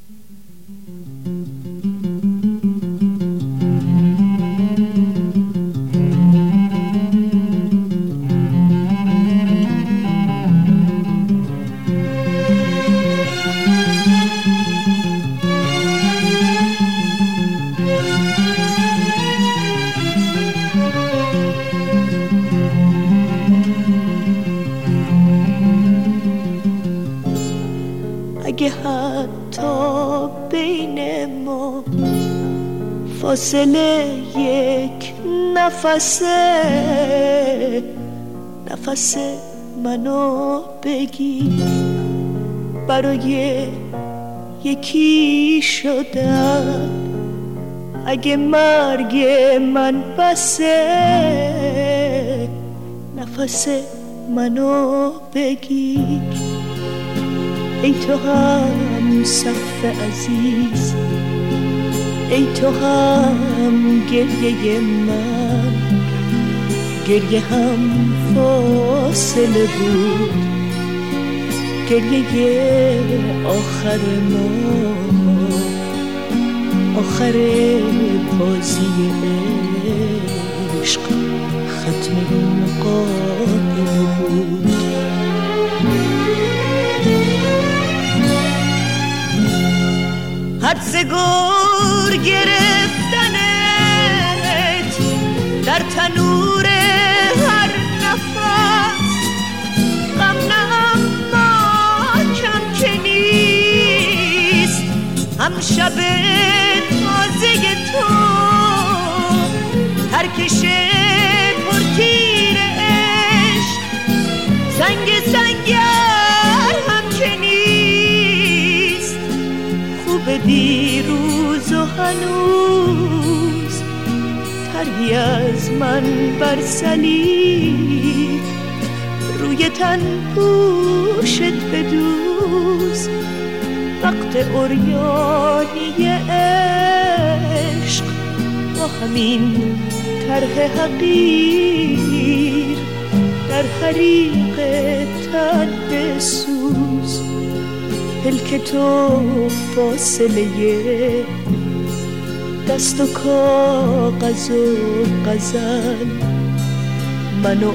اگه حتی بین ما فاصله یک نفسه، نفس منو بگیر، برای یکی شدن. اگه مرگ من بسه، نفس منو بگیر. ای تو هم صف عزیز، ای تو هم گریه من، گریه هم فاصله بود، گریه آخر ما، آخر بازی عشق، ختم این قافله بود. حدس گور گرفتنت در تنور هر نفس، غم نه اما کم که نیست، هم شب تازه تو، ترکش پرتیر عشق، سنگ سنگر هم که نیست. خوب دیروز و هنوز تری از من بر صلیب، روی تن پوشت بدوز، وقت عریانی عشق، با همین طرح حقیر در حریق تن بسوز. پلک تو فاصله دست و کاغذ و غزل، منو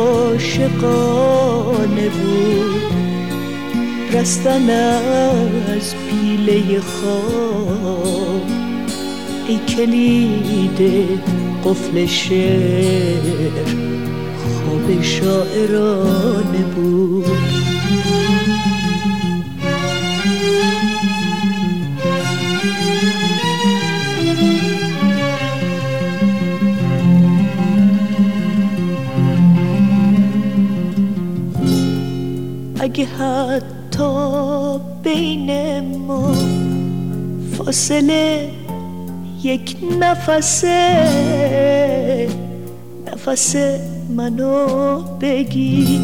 عاشقانه بود رستن از پیله خواب. ای کلید قفل شعر، خواب شاعرانه بود. اگه حتی بین ما فاصله یک نفسه، نفس منو بگیر،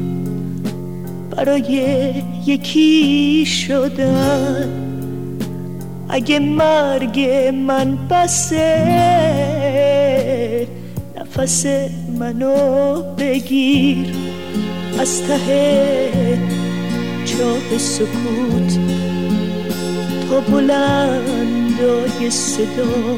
برای یکی شدن. اگه مرگ من بسه، نفس منو بگیر. از ته چاه سکوت تا بلندای صدا،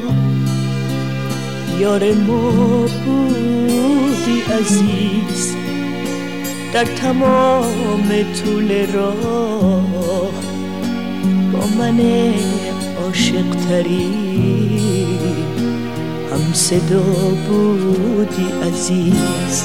یار ما بودی عزیز در تمام طول راه، با من عاشق تری هم صدا بودی عزیز.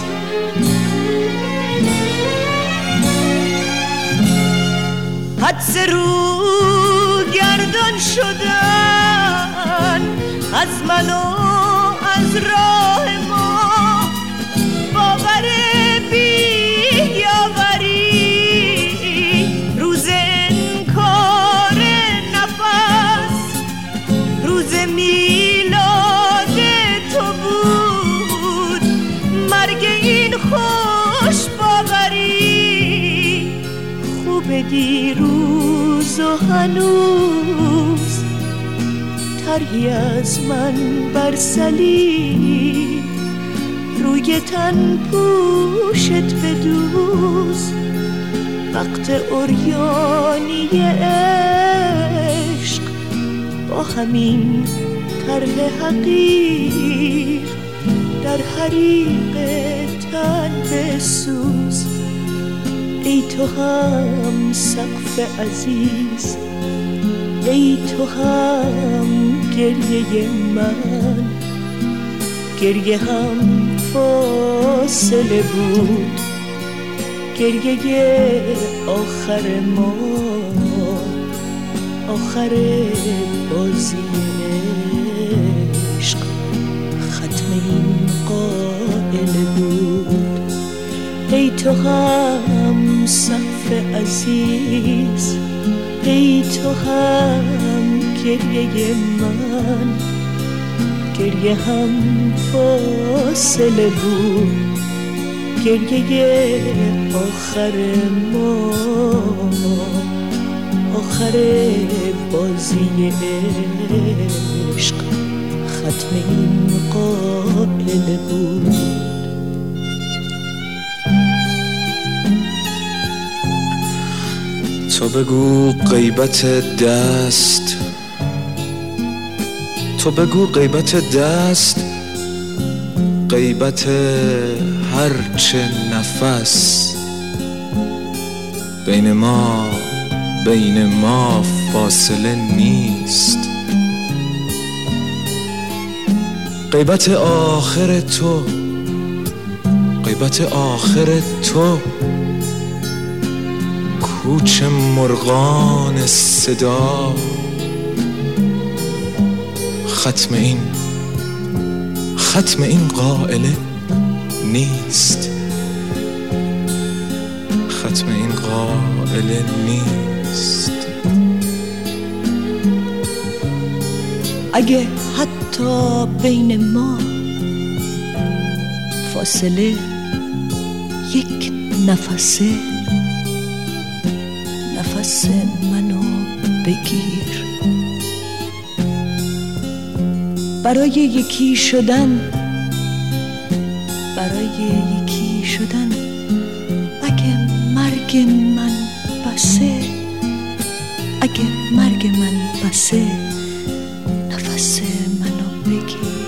حدس رو گردان شدن از من و از راه ما، باور بیاوری روز انکار نفس، روز میلاد تو بود مرگ این خوش باوری. خوب دیروز و هنوز تری از من بر صلیب، روی تن پوشت بدوز، وقت عریانی عشق، با همین طرح حقیر در حریق تن بسوز. ای تو هم سقف عزیز، ای تو هم گریه من. گریه هم فاصله بود، گریه آخر ما، آخر بازی عشق ختم این قائل بود. ای تو هم سقف عزیز، ای تو هم گریه من. گریه هم فاصله بود، گریه آخر ما، آخر بازی عشق ختم این قائل بود. تو بگو غیبت دست، تو بگو غیبت دست، غیبت هرچه نفس. بین ما فاصله نیست. غیبت آخر تو، غیبت آخر تو، کوچ مرغان صدا. ختم این قائله نیست. ختم این قائله نیست. اگه حتی بین ما فاصله یک نفسه، نفس منو بگیر. برای یکی شدن، برای یکی شدن، اگه مرگ من بسه، اگه مرگ من بسه، نفس منو بگیر.